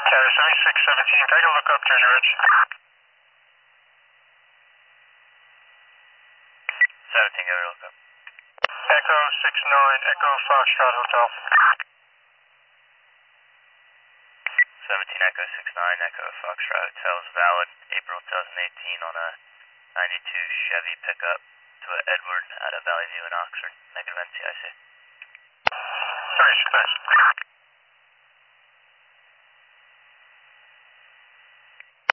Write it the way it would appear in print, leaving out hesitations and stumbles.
Tower 7617, take a look up Jersey Ridge. 17, give it a look up. Echo 69, Echo Foxtrot Hotel. 17, Echo 69, Echo Foxtrot Hotel is valid April 2018 on a 92 Chevy pickup to Edward out of Valley View in Oxford. Negative NCIC. Sorry, thanks.